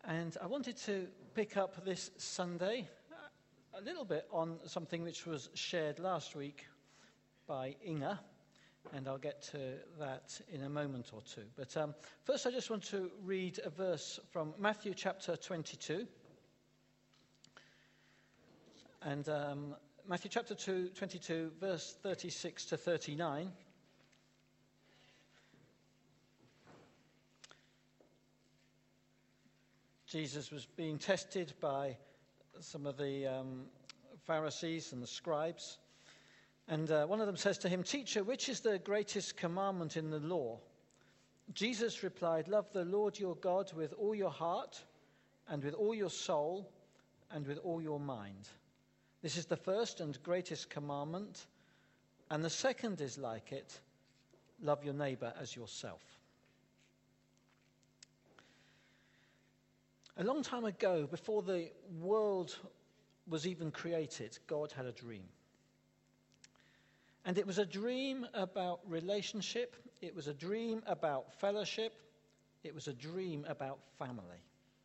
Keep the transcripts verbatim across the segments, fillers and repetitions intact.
And I wanted to pick up this Sunday a little bit on something which was shared last week by Inga, and I'll get to that in a moment or two. But um, first I just want to read a verse from Matthew chapter twenty-two. And um, Matthew chapter two, twenty-two, verse thirty-six to thirty-nine. Jesus was being tested by some of the um, Pharisees and the scribes. And uh, one of them says to him, "Teacher, which is the greatest commandment in the law?" Jesus replied, "Love the Lord your God with all your heart and with all your soul and with all your mind. This is the first and greatest commandment. And the second is like it, love your neighbor as yourself." A long time ago, before the world was even created, God had a dream. And it was a dream about relationship. It was a dream about fellowship. It was a dream about family.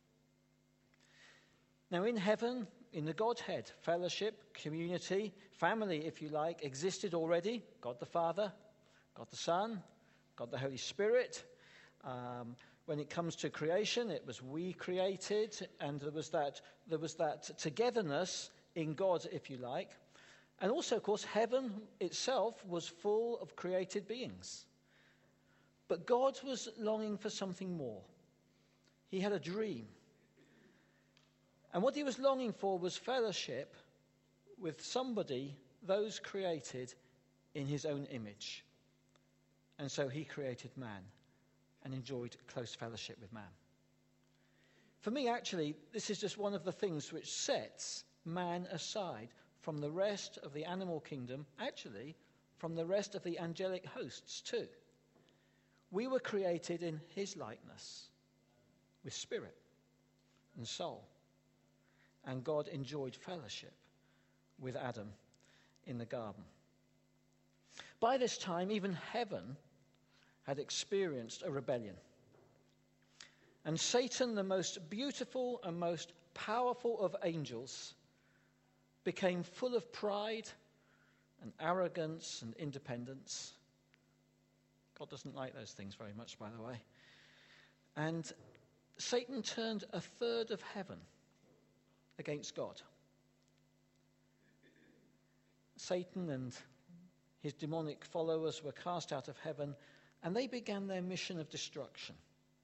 Now in heaven, in the Godhead, fellowship, community, family, if you like, existed already. God the Father, God the Son, God the Holy Spirit. Um, when it comes to creation, it was we created, and there was that there was that togetherness in God, if you like. And also, of course, heaven itself was full of created beings. But God was longing for something more. He had a dream. And what he was longing for was fellowship with somebody, those created in his own image. And so he created man and enjoyed close fellowship with man. For me, actually, this is just one of the things which sets man aside from the rest of the animal kingdom, actually from the rest of the angelic hosts too. We were created in his likeness, with spirit and soul. And God enjoyed fellowship with Adam in the garden. By this time, even heaven had experienced a rebellion. And Satan, the most beautiful and most powerful of angels, became full of pride and arrogance and independence. God doesn't like those things very much, by the way. And Satan turned a third of heaven against God. Satan and his demonic followers were cast out of heaven, and they began their mission of destruction.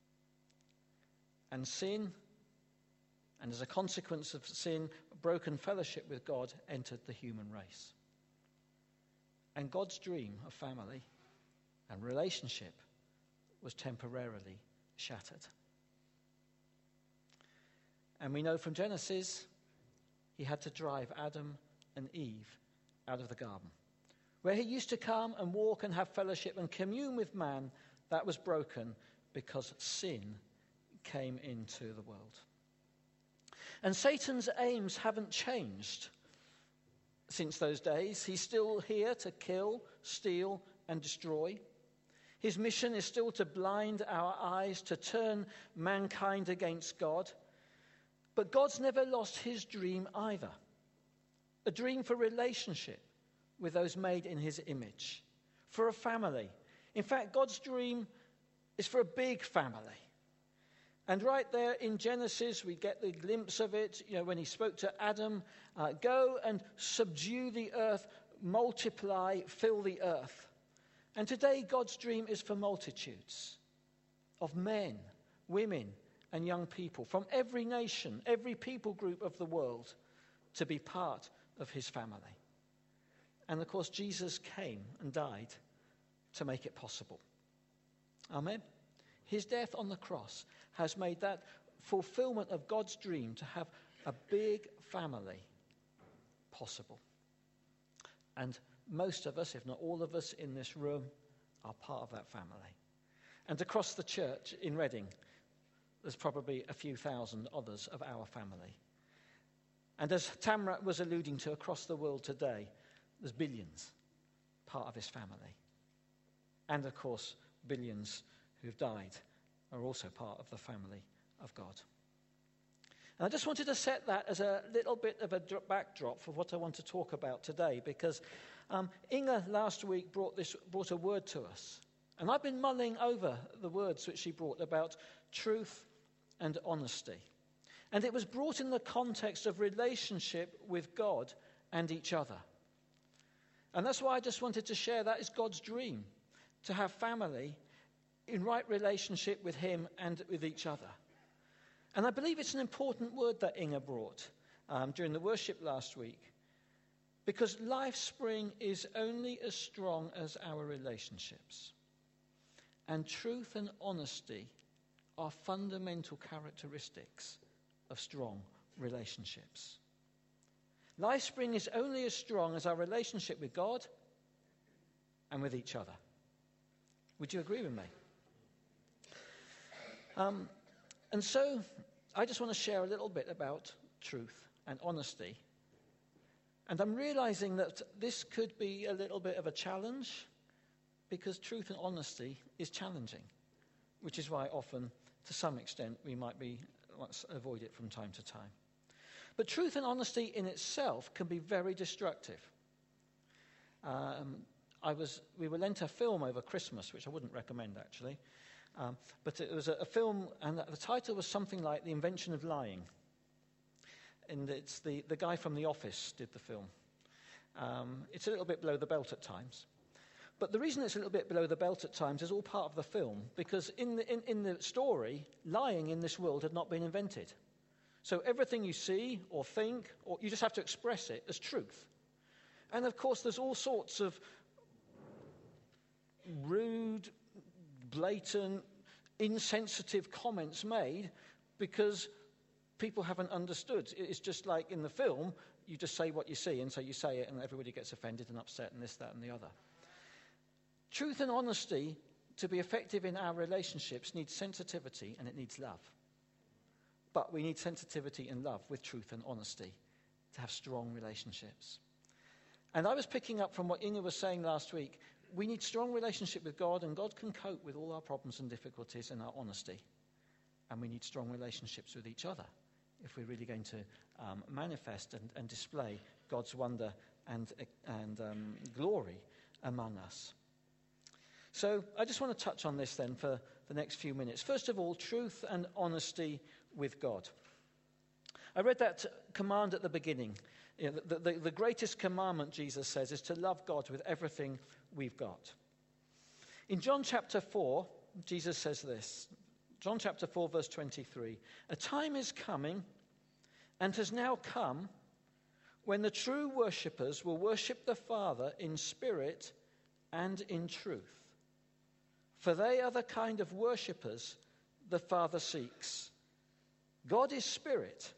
And sin, and as a consequence of sin, broken fellowship with God entered the human race. And God's dream of family and relationship was temporarily shattered. And we know from Genesis, he had to drive Adam and Eve out of the garden, where he used to come and walk and have fellowship and commune with man. That was broken because sin came into the world. And Satan's aims haven't changed since those days. He's still here to kill, steal, and destroy. His mission is still to blind our eyes, to turn mankind against God. But God's never lost his dream either. A dream for relationship with those made in his image, for a family. In fact, God's dream is for a big family. And right there in Genesis, we get the glimpse of it, you know, when he spoke to Adam, uh, go and subdue the earth, multiply, fill the earth. And today, God's dream is for multitudes of men, women, and young people from every nation, every people group of the world to be part of his family. And of course, Jesus came and died to make it possible. Amen. His death on the cross has made that fulfillment of God's dream to have a big family possible. And most of us, if not all of us in this room, are part of that family. And across the church in Reading, there's probably a few thousand others of our family. And as Tamrat was alluding to, across the world today, there's billions part of his family. And of course, billions who've died are also part of the family of God. And I just wanted to set that as a little bit of a backdrop for what I want to talk about today, because um, Inga last week brought this brought a word to us. And I've been mulling over the words which she brought about truth and honesty. And it was brought in the context of relationship with God and each other. And that's why I just wanted to share that is God's dream, to have family in right relationship with him and with each other. And I believe it's an important word that Inga brought um, during the worship last week, because LifeSpring is only as strong as our relationships. And truth and honesty are fundamental characteristics of strong relationships. LifeSpring is only as strong as our relationship with God and with each other. Would you agree with me? Um, and so I just want to share a little bit about truth and honesty. And I'm realizing that this could be a little bit of a challenge, because truth and honesty is challenging, which is why often, to some extent, we might be let's avoid it from time to time. But truth and honesty in itself can be very destructive. Um, I was we were lent a film over Christmas, which I wouldn't recommend actually. Um, but it was a, a film, and the title was something like The Invention of Lying. And it's the, the guy from The Office did the film. Um, it's a little bit below the belt at times. But the reason it's a little bit below the belt at times is all part of the film, because in the, in, in the story, lying in this world had not been invented. So everything you see or think, or you just have to express it as truth. And of course, there's all sorts of rude, blatant, insensitive comments made because people haven't understood. It's just like in the film, you just say what you see, and so you say it, and everybody gets offended and upset, and this, that, and the other. Truth and honesty, to be effective in our relationships, needs sensitivity and it needs love. But we need sensitivity and love with truth and honesty to have strong relationships. And I was picking up from what Inga was saying last week. We need strong relationship with God, and God can cope with all our problems and difficulties in our honesty. And we need strong relationships with each other if we're really going to um, manifest and, and display God's wonder and, and um, glory among us. So I just want to touch on this then for the next few minutes. First of all, truth and honesty with God. I read that command at the beginning. You know, the, the, the greatest commandment, Jesus says, is to love God with everything we've got. In John chapter four, Jesus says this. John chapter four, verse twenty-three. A time is coming and has now come when the true worshippers will worship the Father in spirit and in truth. For they are the kind of worshippers the Father seeks. God is spirit,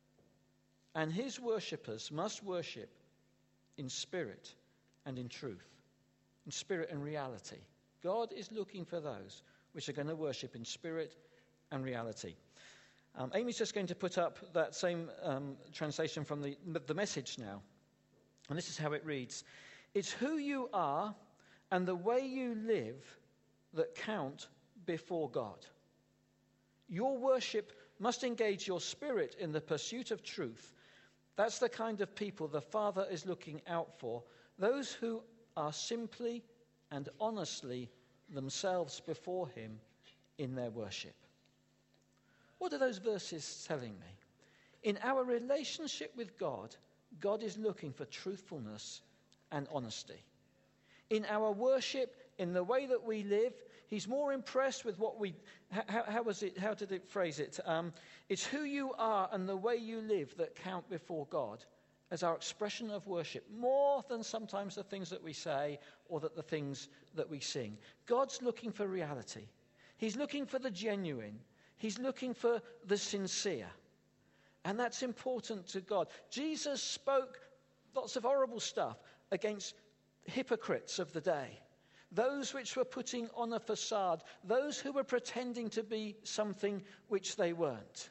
and his worshippers must worship in spirit and in truth, in spirit and reality. God is looking for those which are going to worship in spirit and reality. Um, Amy's just going to put up that same um, translation from the, the Message now. And this is how it reads. It's who you are and the way you live that count before God. Your worship must engage your spirit in the pursuit of truth. That's the kind of people the Father is looking out for, those who are simply and honestly themselves before him in their worship. What are those verses telling me? In our relationship with God, God is looking for truthfulness and honesty. In our worship, in the way that we live, he's more impressed with what we, how, how was it, how did it phrase it? Um, it's who you are and the way you live that count before God as our expression of worship, more than sometimes the things that we say or that the things that we sing. God's looking for reality. He's looking for the genuine. He's looking for the sincere. And that's important to God. Jesus spoke lots of horrible stuff against hypocrites of the day. Those which were putting on a facade, those who were pretending to be something which they weren't.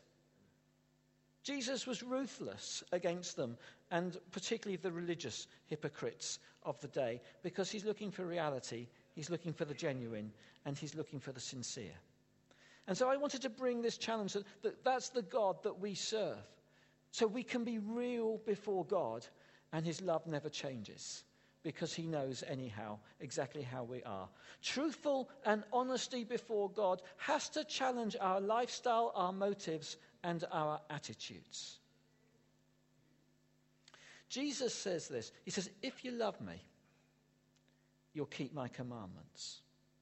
Jesus was ruthless against them, and particularly the religious hypocrites of the day, because he's looking for reality, he's looking for the genuine, and he's looking for the sincere. And so I wanted to bring this challenge that, that that's the God that we serve. So we can be real before God, and his love never changes because he knows anyhow exactly how we are. Truthful and honesty before God has to challenge our lifestyle, our motives, and our attitudes. Jesus says this. He says, if you love me, you'll keep my commandments.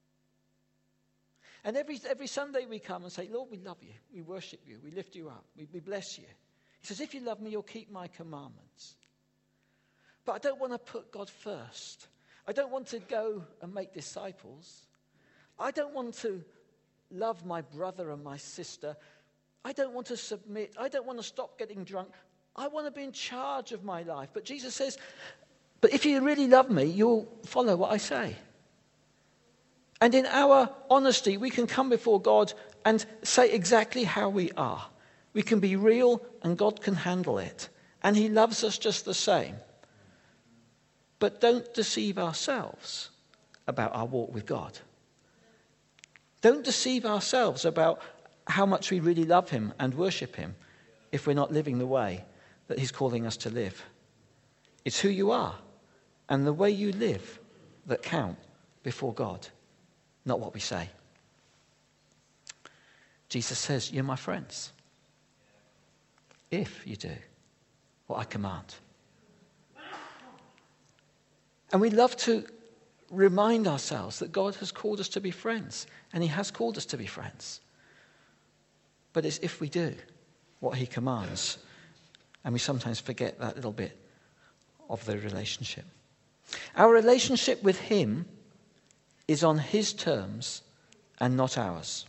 And every, every Sunday we come and say, Lord, we love you. We worship you. We lift you up. We, we bless you. He says, if you love me, you'll keep my commandments. But I don't want to put God first. I don't want to go and make disciples. I don't want to love my brother and my sister. I don't want to submit. I don't want to stop getting drunk. I want to be in charge of my life. But Jesus says, but if you really love me, you'll follow what I say. And in our honesty, we can come before God and say exactly how we are. We can be real and God can handle it. And he loves us just the same. But don't deceive ourselves about our walk with God. Don't deceive ourselves about how much we really love him and worship him if we're not living the way that he's calling us to live. It's who you are and the way you live that count before God, not what we say. Jesus says, you're my friends if you do what I command. And we love to remind ourselves that God has called us to be friends, and he has called us to be friends. But it's if we do what he commands, and we sometimes forget that little bit of the relationship. Our relationship with him is on his terms and not ours.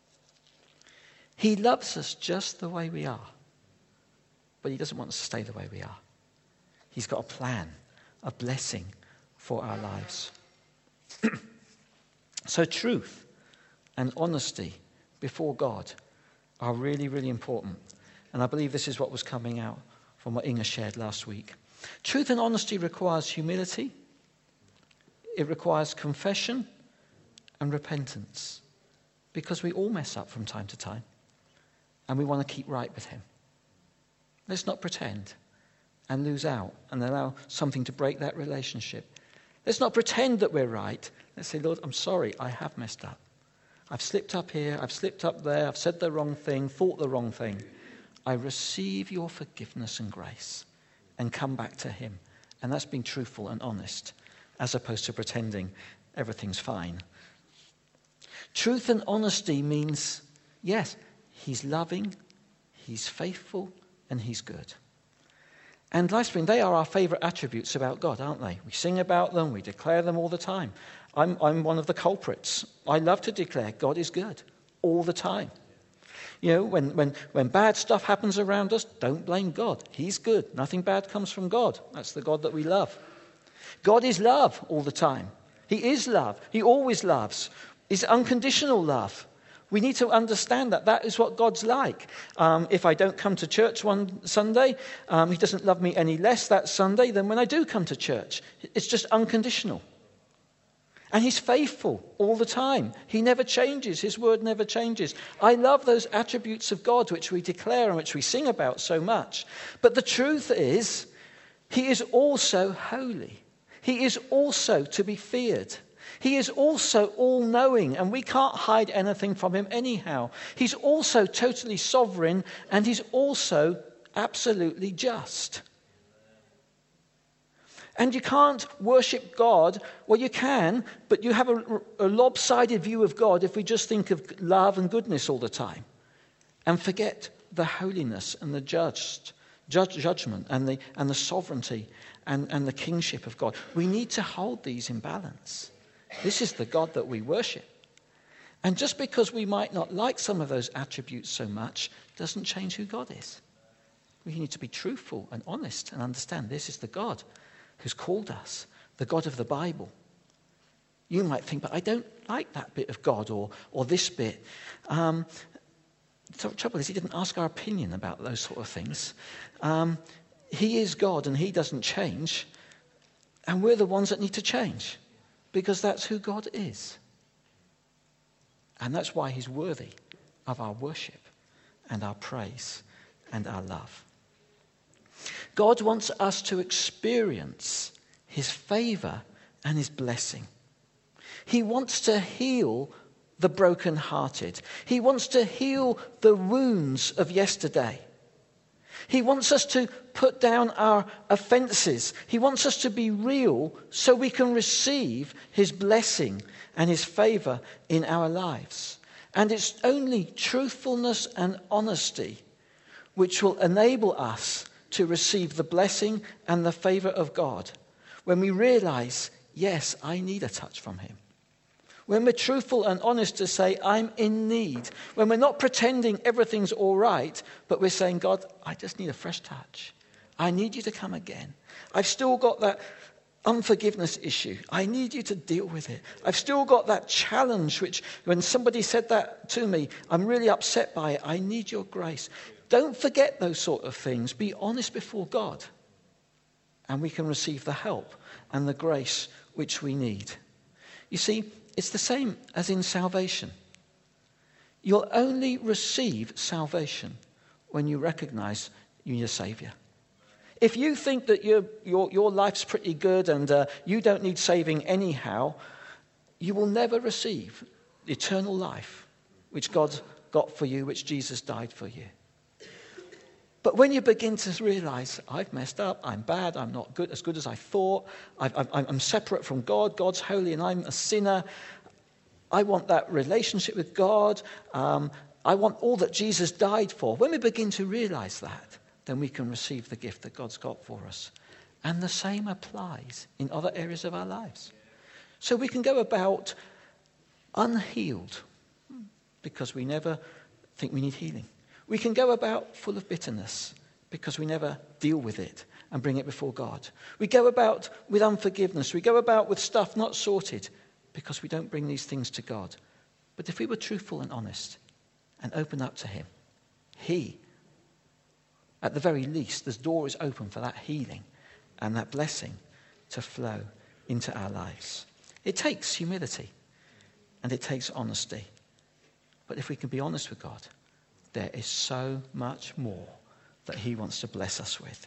He loves us just the way we are, but he doesn't want us to stay the way we are. He's got a plan, a blessing for our lives. So truth and honesty before God are really, really important. And I believe this is what was coming out from what Inga shared last week. Truth and honesty requires humility. It requires confession and repentance. Because we all mess up from time to time. And we want to keep right with him. Let's not pretend and lose out and allow something to break that relationship. Let's not pretend that we're right. Let's say, Lord, I'm sorry, I have messed up. I've slipped up here, I've slipped up there, I've said the wrong thing, thought the wrong thing. I receive your forgiveness and grace and come back to him. And that's being truthful and honest, as opposed to pretending everything's fine. Truth and honesty means, yes, he's loving, he's faithful, and he's good. And Lifespring, they are our favourite attributes about God, aren't they? We sing about them, we declare them all the time. I'm, I'm one of the culprits. I love to declare God is good all the time. You know, when, when, when bad stuff happens around us, don't blame God. He's good. Nothing bad comes from God. That's the God that we love. God is love all the time. He is love. He always loves. It's unconditional love. We need to understand that. That is what God's like. Um, if I don't come to church one Sunday, um, he doesn't love me any less that Sunday than when I do come to church. It's just unconditional. And he's faithful all the time. He never changes. His word never changes. I love those attributes of God which we declare and which we sing about so much. But the truth is, he is also holy. He is also to be feared. He is also all-knowing, and we can't hide anything from him anyhow. He's also totally sovereign, and he's also absolutely just. And you can't worship God. Well, you can, but you have a, a lopsided view of God if we just think of love and goodness all the time and forget the holiness and the just, judge, judgment and the, and the sovereignty and, and the kingship of God. We need to hold these in balance. This is the God that we worship. And just because we might not like some of those attributes so much doesn't change who God is. We need to be truthful and honest and understand this is the God who's called us, the God of the Bible. You might think, but I don't like that bit of God or or this bit. Um, the trouble is, he didn't ask our opinion about those sort of things. Um, he is God and he doesn't change. And we're the ones that need to change because that's who God is. And that's why he's worthy of our worship and our praise and our love. God wants us to experience his favor and his blessing. He wants to heal the brokenhearted. He wants to heal the wounds of yesterday. He wants us to put down our offenses. He wants us to be real so we can receive his blessing and his favor in our lives. And it's only truthfulness and honesty which will enable us to receive the blessing and the favor of God when we realize, yes, I need a touch from him. When we're truthful and honest to say, I'm in need. When we're not pretending everything's all right, but we're saying, God, I just need a fresh touch. I need you to come again. I've still got that unforgiveness issue. I need you to deal with it. I've still got that challenge, which when somebody said that to me, I'm really upset by it. I need your grace. Don't forget those sort of things. Be honest before God. And we can receive the help and the grace which we need. You see, it's the same as in salvation. You'll only receive salvation when you recognize you need a Savior. If you think that your, your, your life's pretty good and uh, you don't need saving anyhow, you will never receive eternal life, which God got for you, which Jesus died for you. But when you begin to realize, I've messed up, I'm bad, I'm not good as good as I thought, I've, I'm, I'm separate from God, God's holy and I'm a sinner, I want that relationship with God, um, I want all that Jesus died for. When we begin to realize that, then we can receive the gift that God's got for us. And the same applies in other areas of our lives. So we can go about unhealed because we never think we need healing. We can go about full of bitterness because we never deal with it and bring it before God. We go about with unforgiveness. We go about with stuff not sorted because we don't bring these things to God. But if we were truthful and honest and open up to him, he, at the very least, the door is open for that healing and that blessing to flow into our lives. It takes humility and it takes honesty. But if we can be honest with God, there is so much more that he wants to bless us with.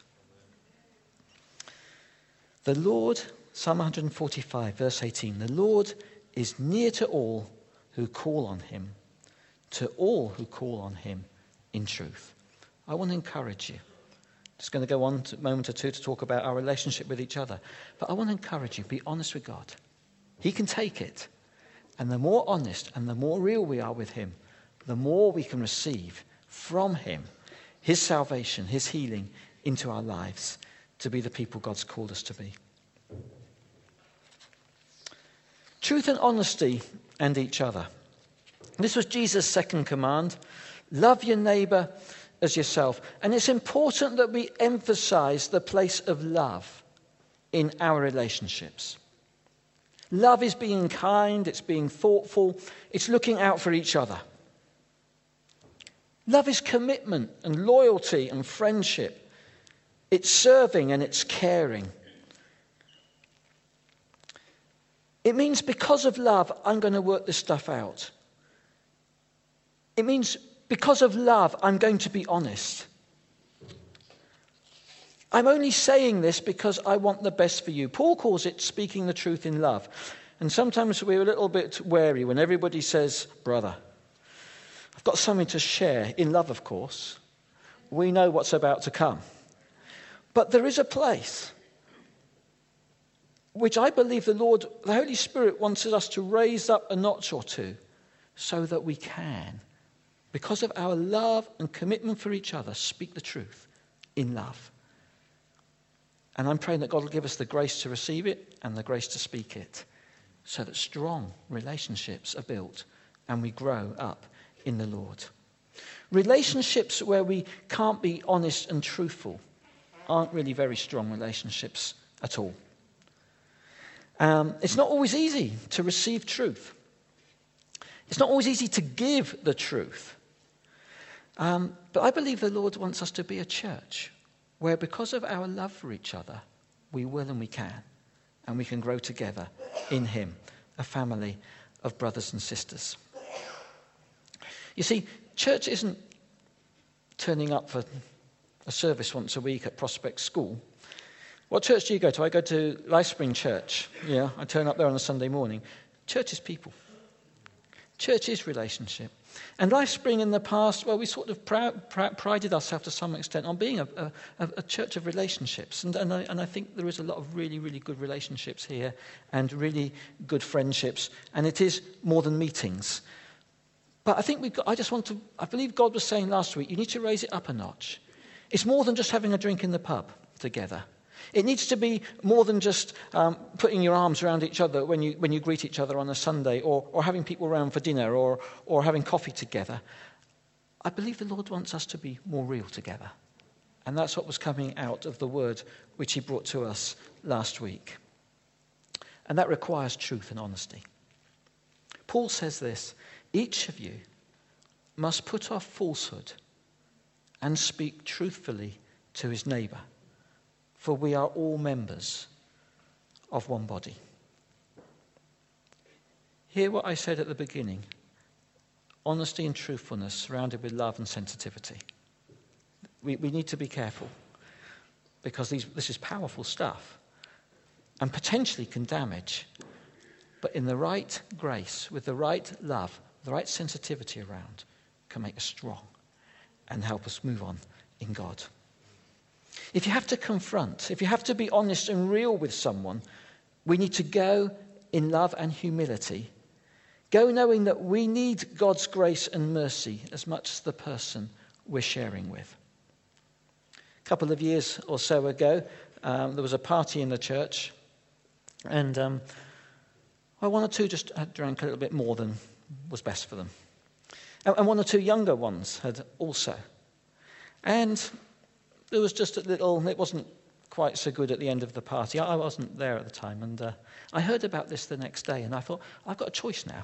The Lord, Psalm one forty-five, verse eighteen, the Lord is near to all who call on him, to all who call on him in truth. I want to encourage you. Just going to go on a moment or two to talk about our relationship with each other. But I want to encourage you, be honest with God. He can take it. And the more honest and the more real we are with him, the more we can receive from him his salvation, his healing into our lives to be the people God's called us to be. Truth and honesty and each other. This was Jesus' second command. Love your neighbor as yourself. And it's important that we emphasize the place of love in our relationships. Love is being kind, it's being thoughtful, it's looking out for each other. Love is commitment and loyalty and friendship. It's serving and it's caring. It means because of love, I'm going to work this stuff out. It means because of love, I'm going to be honest. I'm only saying this because I want the best for you. Paul calls it speaking the truth in love. And sometimes we're a little bit wary when everybody says, brother, I've got something to share, in love, of course. We know what's about to come. But there is a place which I believe the Lord, the Holy Spirit wants us to raise up a notch or two so that we can, because of our love and commitment for each other, speak the truth in love. And I'm praying that God will give us the grace to receive it and the grace to speak it so that strong relationships are built and we grow up in the Lord. Relationships where we can't be honest and truthful aren't really very strong relationships at all. Um, it's not always easy to receive truth. It's not always easy to give the truth. Um, but I believe the Lord wants us to be a church where because of our love for each other, we will and we can. And we can grow together in him, a family of brothers and sisters. You see, Church isn't turning up for a service once a week at Prospect School. What church do you go to? I go to Lifespring Church. Yeah, I turn up there on a Sunday morning. Church is people. Church is relationship. And Lifespring in the past, well, we sort of proud, proud, prided ourselves to some extent on being a, a, a church of relationships. And, and, I, and I think there is a lot of really, really good relationships here and really good friendships. And it is more than meetings. But I think we've got, I just want to, I believe God was saying last week, you need to raise it up a notch. It's more than just having a drink in the pub together. It needs to be more than just um, putting your arms around each other when you when you greet each other on a Sunday, or, or having people around for dinner, or, or having coffee together. I believe the Lord wants us to be more real together. And that's what was coming out of the word which he brought to us last week. And that requires truth and honesty. Paul says this, each of you must put off falsehood and speak truthfully to his neighbour. For we are all members of one body. Hear what I said at the beginning. Honesty and truthfulness surrounded with love and sensitivity. We, we need to be careful because these, this is powerful stuff and potentially can damage. But in the right grace, with the right love, the right sensitivity around, can make us strong and help us move on in God. If you have to confront, if you have to be honest and real with someone, we need to go in love and humility. Go knowing that we need God's grace and mercy as much as the person we're sharing with. A couple of years or so ago, um, there was a party in the church, and um, well, one or two just had drank a little bit more than was best for them. And, and one or two younger ones had also. And there was just a little, it wasn't quite so good at the end of the party. I wasn't there at the time, and uh, I heard about this the next day, and I thought, I've got a choice now.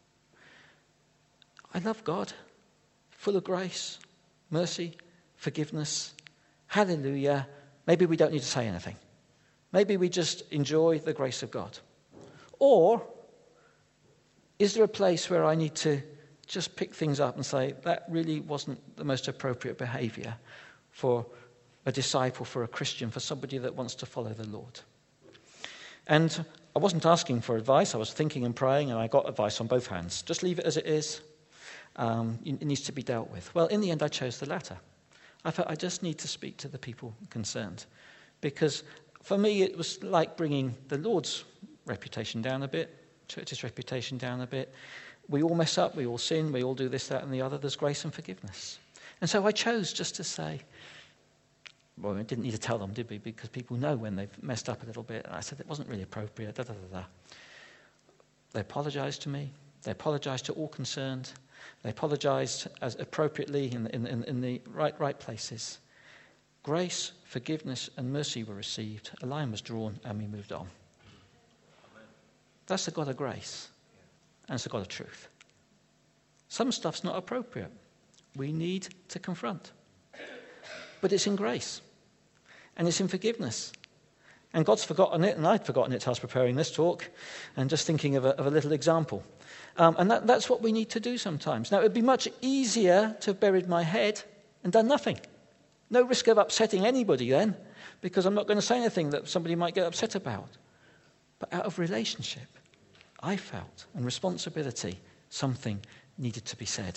I love God, full of grace, mercy, forgiveness. Hallelujah. Maybe we don't need to say anything. Maybe we just enjoy the grace of God. Or is there a place where I need to just pick things up and say, that really wasn't the most appropriate behavior for a disciple, for a Christian, for somebody that wants to follow the Lord? And I wasn't asking for advice. I was thinking and praying, and I got advice on both hands. Just leave it as it is. Um, it needs to be dealt with. Well, in the end, I chose the latter. I thought I just need to speak to the people concerned. Because for me, it was like bringing the Lord's reputation down a bit, church's reputation down a bit. We all mess up, we all sin, we all do this, that, and the other. There's grace and forgiveness. And so I chose just to say, well, we didn't need to tell them, did we? Because people know when they've messed up a little bit. And I said it wasn't really appropriate, da, da, da, da. They apologized to me. They apologized to all concerned. They apologized as appropriately in, in, in, in the right, right places. Grace, forgiveness, and mercy were received. A line was drawn, and we moved on. Amen. That's the God of grace, and it's the God of truth. Some stuff's not appropriate. We need to confront. But it's in grace, and it's in forgiveness. And God's forgotten it, and I'd forgotten it as I was preparing this talk, and just thinking of a, of a little example. Um, and that, that's what we need to do sometimes. Now, it would be much easier to have buried my head and done nothing. No risk of upsetting anybody then, because I'm not going to say anything that somebody might get upset about. But out of relationship, I felt, and responsibility, something needed to be said.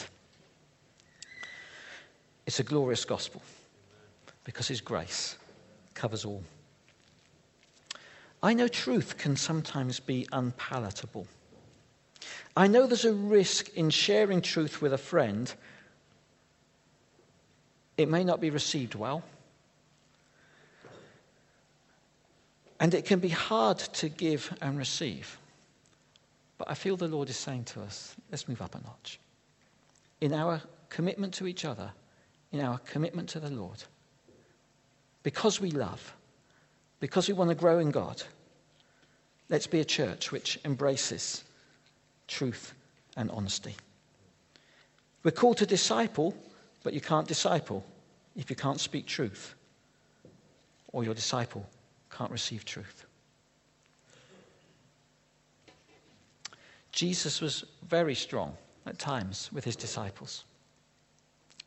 It's a glorious gospel, because his grace covers all. I know truth can sometimes be unpalatable. I know there's a risk in sharing truth with a friend. It may not be received well. And it can be hard to give and receive. But I feel the Lord is saying to us, let's move up a notch. In our commitment to each other, in our commitment to the Lord, because we love, because we want to grow in God, let's be a church which embraces truth and honesty. We're called to disciple, but you can't disciple if you can't speak truth, or your disciple can't receive truth. Jesus was very strong at times with his disciples.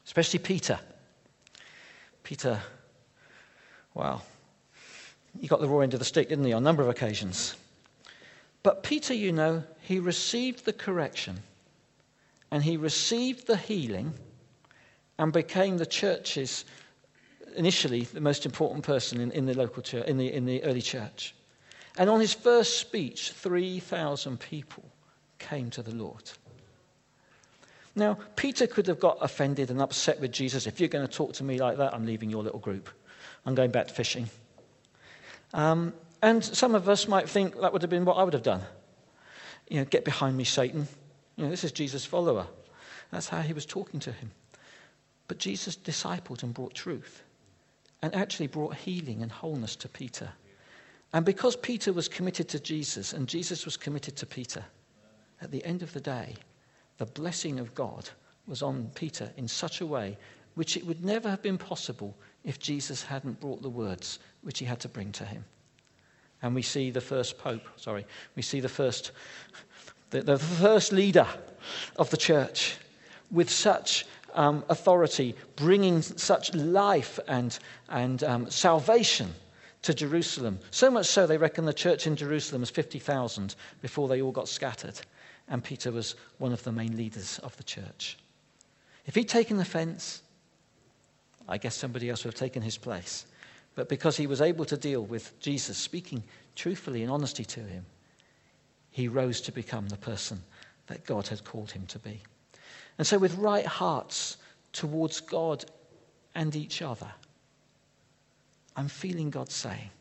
especially Peter. Peter, well, he got the raw end of the stick, didn't he, on a number of occasions. But Peter, you know, he received the correction and he received the healing and became the church's, initially, the most important person in, in the local church, in the, in the early church. And on his first speech, three thousand people came to the Lord. Now, Peter could have got offended and upset with Jesus. If you're going to talk to me like that, I'm leaving your little group. I'm going back to fishing. Um, and some of us might think that would have been what I would have done. You know, get behind me, Satan. You know, this is Jesus' follower. That's how he was talking to him. But Jesus discipled and brought truth and actually brought healing and wholeness to Peter. And because Peter was committed to Jesus and Jesus was committed to Peter, at the end of the day, the blessing of God was on Peter in such a way which it would never have been possible if Jesus hadn't brought the words which he had to bring to him. And we see the first pope, sorry, we see the first, the, the first leader of the church with such um, authority, bringing such life and, and um, salvation to Jerusalem. So much so they reckon the church in Jerusalem was fifty thousand before they all got scattered. And Peter was one of the main leaders of the church. If he'd taken offense, I guess somebody else would have taken his place. But because he was able to deal with Jesus speaking truthfully and honesty to him, he rose to become the person that God had called him to be. And so with right hearts towards God and each other, I'm feeling God saying,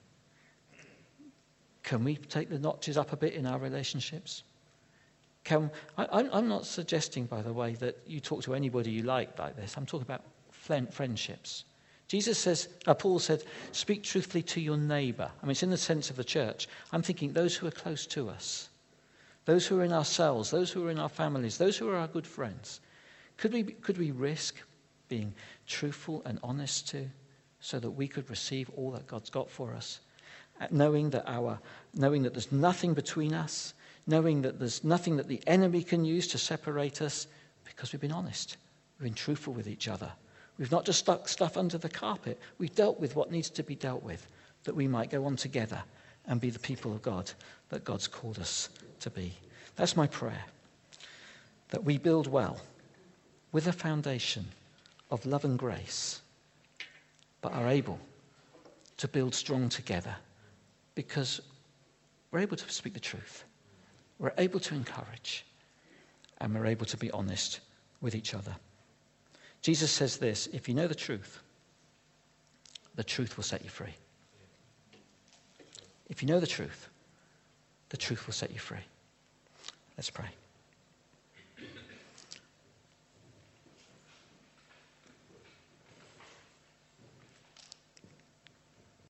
can we take the notches up a bit in our relationships? Can, I, I'm not suggesting, by the way, that you talk to anybody you like like this. I'm talking about friendships. Jesus says, uh, Paul said, speak truthfully to your neighbor. I mean, it's in the sense of the church. I'm thinking those who are close to us, those who are in our cells, those who are in our families, those who are our good friends. Could we, could we risk being truthful and honest to, so that we could receive all that God's got for us, knowing that our, knowing that there's nothing between us, knowing that there's nothing that the enemy can use to separate us, because we've been honest, we've been truthful with each other. We've not just stuck stuff under the carpet. We've dealt with what needs to be dealt with, that we might go on together and be the people of God that God's called us to be. That's my prayer, that we build well with a foundation of love and grace, but are able to build strong together because we're able to speak the truth. We're able to encourage, and we're able to be honest with each other. Jesus says this, if you know the truth, the truth will set you free. If you know the truth, the truth will set you free. Let's pray.